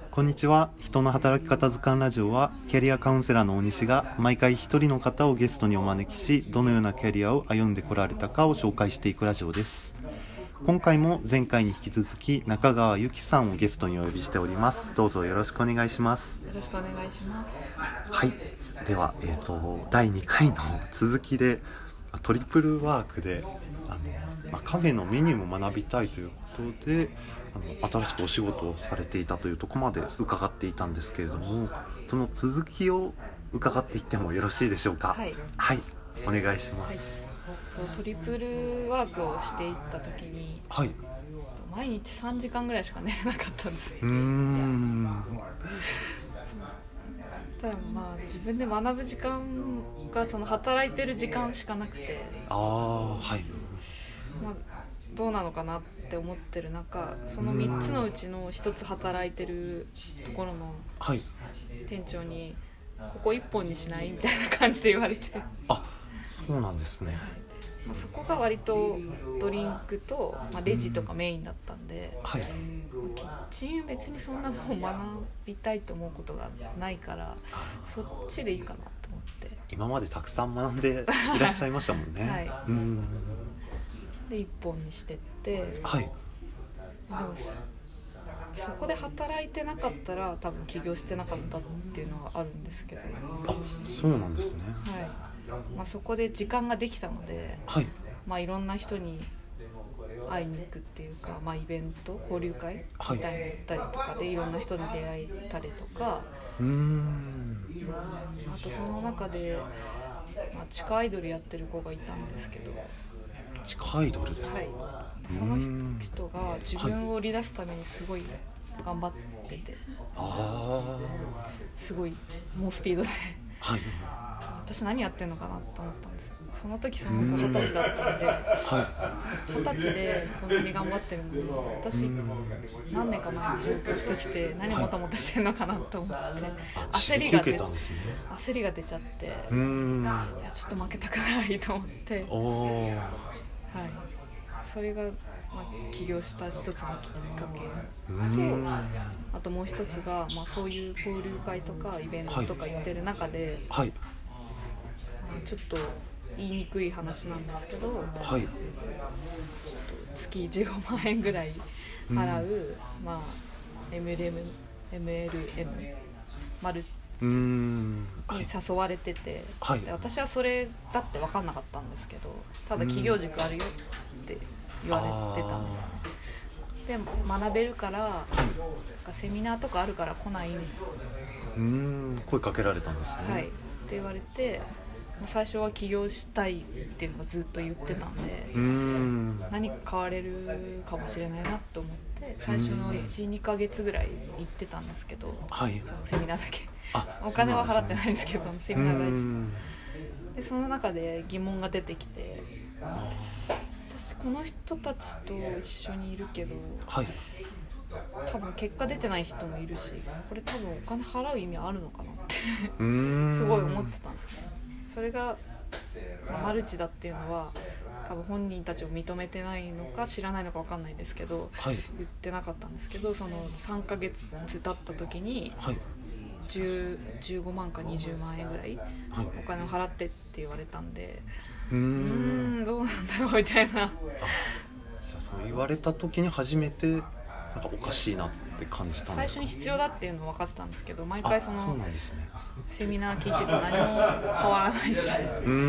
こんにちは。人の働き方図鑑ラジオは、キャリアカウンセラーの大西が毎回一人の方をゲストにお招きし、どのようなキャリアを歩んでこられたかを紹介していくラジオです。今回も前回に引き続き中川由紀さんをゲストにお呼びしております。どうぞよろしくお願いします。 よろしくお願いします。 はい。では、第2回の続きでトリプルワークでカフェのメニューも学びたいということで新しくお仕事をされていたというところまで伺っていたんですけれども、その続きを伺っていってもよろしいでしょうか。はい、お願いします。 トリプルワークをしていった時に、毎日3時間ぐらいしか寝れなかったんですよ。そしたら自分で学ぶ時間がその働いてる時間しかなくて、どうなのかなって思ってる中、その3つのうちの1つ働いてるところの店長に、ここ1本にしないみたいな感じで言われて、 そうなんですね。 そこが割とドリンクと、レジとかメインだったんで、キッチン別にそんなもん学びたいと思うことがないから、そっちでいいかなと思って。 今までたくさん学んでいらっしゃいましたもんね。 で1本にしてって、でもそこで働いてなかったら多分起業してなかったっていうのがあるんですけど、 そうなんですね。 そこで時間ができたので、いろんな人に会いに行くっていうか、イベント交流会みたいに行ったりとかでいろんな人に出会えたりとか、あとその中で、地下アイドルやってる子がいたんですけど、 地下アイドルですか。 その人が自分を売り出すためにすごい頑張ってて、すごい猛スピードで私何やってんのかなと思ったんですよ。その時その子20歳だったんで、20歳でこんなに頑張ってるのに、私何年か前に上京してきて何もたもたしてんのかなと思って焦りが出ちゃって、いやちょっと負けたくないと思って、それが起業した一つのきっかけと、あともう一つが、そういう交流会とかイベントとか行ってる中で、ちょっと言いにくい話なんですけど、月15万円ぐらい払う、MLM マルチに誘われてて、で私はそれだって分かんなかったんですけど、ただ企業塾あるよって言われてたんですね。で学べるから、セミナーとかあるから来ない？ 声かけられたんですね。 って言われて、最初は起業したいっていうのがずっと言ってたんで、何か変われるかもしれないなと思って最初の 1,2 ヶ月ぐらい行ってたんですけど、そのセミナーだけお金は払ってないんですけど、セミナー大事で、その中で疑問が出てきて、私この人たちと一緒にいるけど、多分結果出てない人もいるし、これ多分お金払う意味あるのかなってすごい思ってたんですね。それがマルチだっていうのは多分本人たちを認めてないのか知らないのか分かんないですけど、言ってなかったんですけど、その3ヶ月経った時に、15万か20万円ぐらいお金を払ってって言われたんで、どうなんだろうみたいな。 そう言われた時に初めておかしいなって感じたんですか。 最初に必要だっていうのは分かってたんですけど、毎回そのそうなんですね。 セミナー聞いてて何も変わらないし、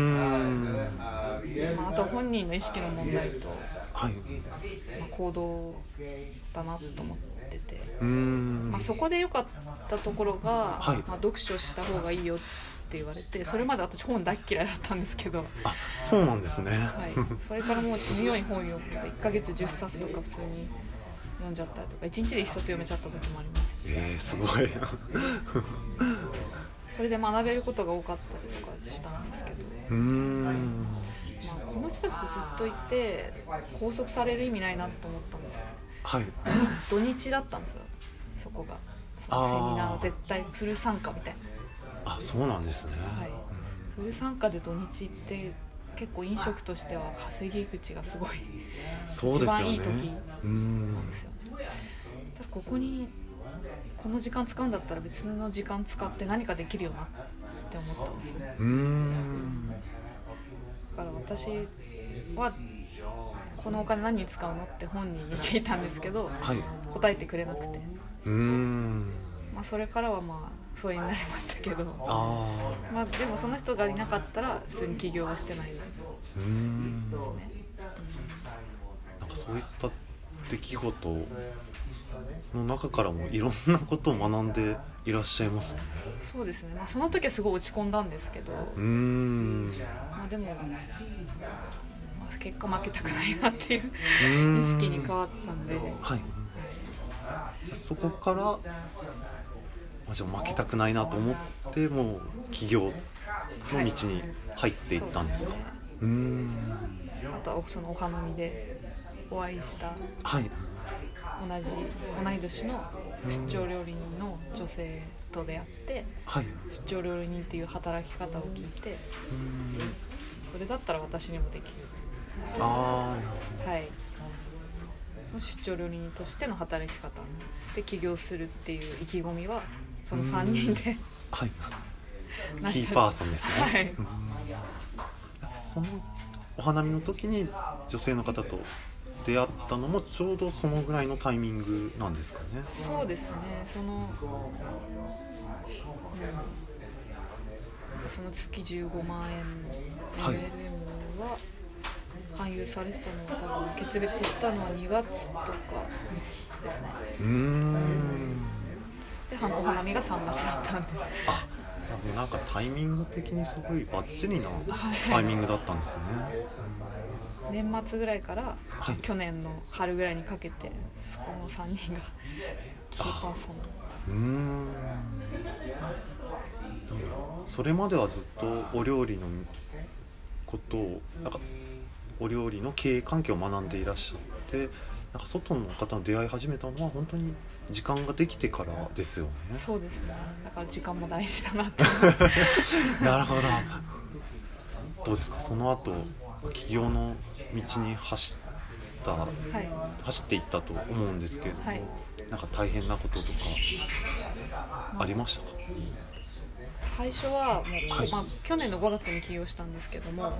あと本人の意識の問題と、行動だなと思ってて、そこで良かったところが、読書した方がいいよって言われて、それまで私本大嫌いだったんですけど、 そうなんですね。 それからもう死ぬように本読んで、1ヶ月10冊とか普通に読んじゃったりとか、1日で1冊読めちゃった時もありますし、 すごいそれで学べることが多かったりとかしたんですけど、この人たちとずっといて拘束される意味ないなと思ったんですよね。土日だったんですよ、そこが。そのセミナー絶対フル参加みたいな。 そうなんですね。 フル参加で土日って結構飲食としては稼ぎ口がすごい一番いい時なんですよね。ここにこの時間使うんだったら別の時間使って何かできるよなって思ったんですね。だから私はこのお金何に使うのって本人に聞いたんですけど、 はい、 答えてくれなくて、まあ、それからはまあそうになりましたけど、まあ、でもその人がいなかったら普通に起業はしてないですね。 なんかそういった出来事の中からもいろんなことを学んでいらっしゃいますね。 そうですね、まあ、その時はすごい落ち込んだんですけど、まあ、でも、まあ、結果負けたくないなっていう意識に変わったんで、 はい、そこからじゃあ負けたくないなと思ってもう起業の道に入っていったんですか？ あとはそのお花見でお会いした、同い年の出張料理人の女性と出会って、出張料理人っていう働き方を聞いて、それだったら私にもできる、出張料理人としての働き方で起業するっていう意気込みはその3人でキーパーソンですね。そのお花見の時に女性の方と出会ったのもちょうどそのぐらいのタイミングなんですかね？ そうですね、その月15万円の LLM は勧誘されてたのは多分決別したのは2月とかですね。でお花見が3月だったんで、 なんかタイミング的にすごいバッチリなタイミングだったんですね。 年末ぐらいから、去年の春ぐらいにかけてそこの3人がキーパーソン。 それまではずっとお料理のことをなんかお料理の経営環境を学んでいらっしゃって、なんか外の方と出会い始めたのは本当に時間ができてからですよね。 そうですね、だから時間も大事だなってなるほど。どうですか、その後起業の道に走っていったと思うんですけれども、なんか大変なこととかありましたか？ 最初はもう、去年の5月に起業したんですけども、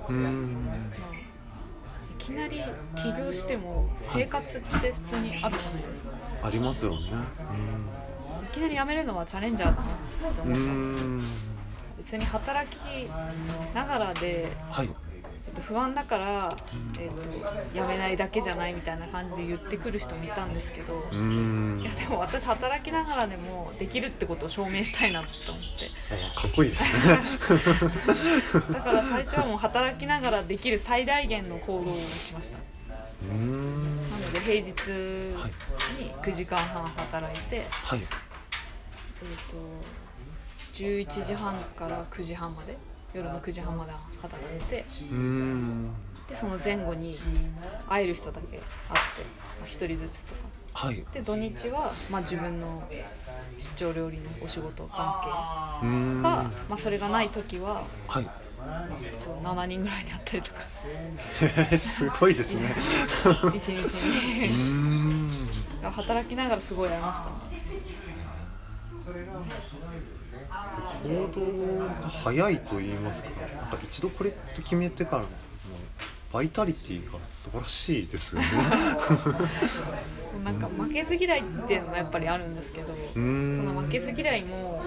いきなり起業しても生活って普通にあるじゃないですか。 ありますよね。 いきなり辞めるのはチャレンジャーだなって思ったんですよ。別に働きながらで、不安だから、辞めないだけじゃないみたいな感じで言ってくる人もいたんですけど、いやでも私働きながらでもできるってことを証明したいなと思って。 かっこいいですね。 だから最初はもう働きながらできる最大限の行動をしました。なので平日に9時間半働いて、11時半から9時半まで、夜の9時半まで働いて、でその前後に会える人だけ会って1人ずつとか、で土日は、自分の出張料理のお仕事関係か、それがない時は、7人ぐらいに会ったりとか。 すごいですね。 1日に働きながらすごい会いましたね。 行動が早いと言いますか、なんか一度これって決めてからのバイタリティが素晴らしいですよね。 なんか負けず嫌いっていうのがやっぱりあるんですけど、その負けず嫌いも、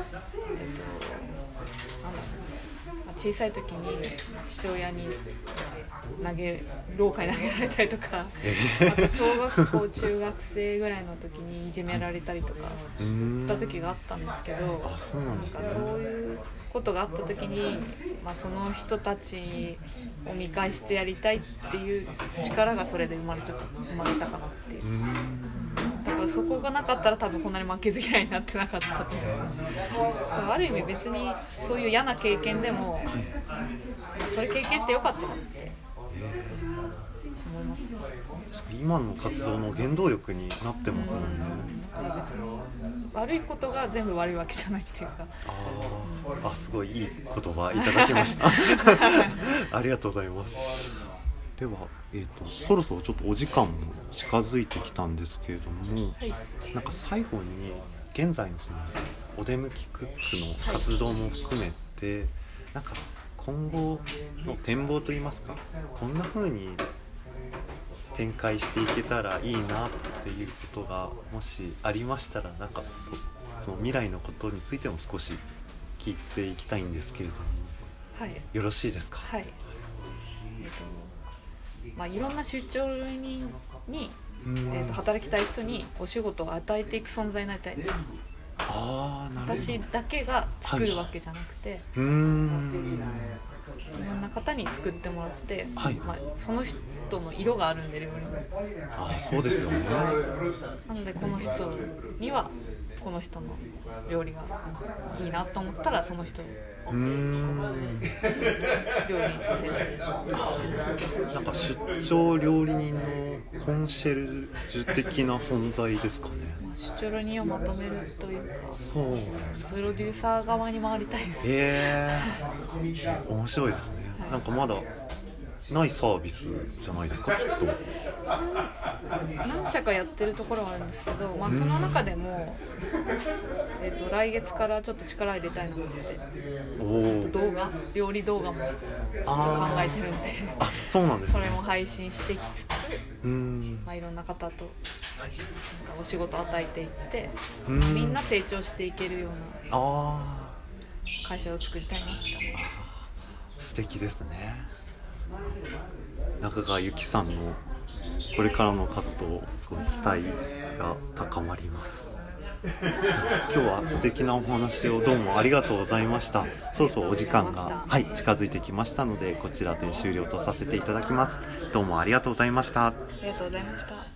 小さい時に父親に廊下に投げられたりとか、あと小学校中学生ぐらいの時にいじめられたりとかした時があったんですけど、そういうことがあった時に、その人たちを見返してやりたいっていう力がそれで生まれたかなっていう。だからそこがなかったら多分こんなに負けず嫌いになってなかったと思います。ある意味別にそういう嫌な経験でも、それ経験してよかったなって思いますね。 今の活動の原動力になってますもんね。 別に悪いことが全部悪いわけじゃないっていうか。 すごいいい言葉いただきました。ありがとうございます。では、そろそろちょっとお時間も近づいてきたんですけれども、なんか最後に現在のそのお出向きクックの活動も含めて、はい、なんか今後の展望といいますか、こんな風に展開していけたらいいなっていうことがもしありましたら、なんかその未来のことについても少し聞いていきたいんですけれども、 はい、 よろしいですか？ はい。いろんな出張料理人に、働きたい人にお仕事を与えていく存在になりたいです。 あ、なるほど。 私だけが作るわけじゃなくて、はい、いろんな方に作ってもらって、はい、その人の色があるんで料理も。 そうですよね。 なのでこの人にはこの人の料理がいいなと思ったらその人を料理にさせる。 なんか出張料理人のコンシェルジュ的な存在ですかね。 出張料理人をまとめるというか、 そうプロデューサー側に回りたいです。 面白いですね、はい、なんかまだないサービスじゃないですか、きっと。 何社かやってるところはあるんですけど、その中でも、来月からちょっと力入れたいのがあって、料理動画も考えてるんで、 そうなんですね。 それも配信してきつつ、いろんな方とお仕事を与えていって、みんな成長していけるような会社を作りたいなって。 素敵ですね。中川由紀さんのこれからの活動、すごい期待が高まります。今日は素敵なお話をどうもありがとうございました。そろそろお時間が、近づいてきましたので、こちらで終了とさせていただきます。どうもありがとうございました。 ありがとうございました。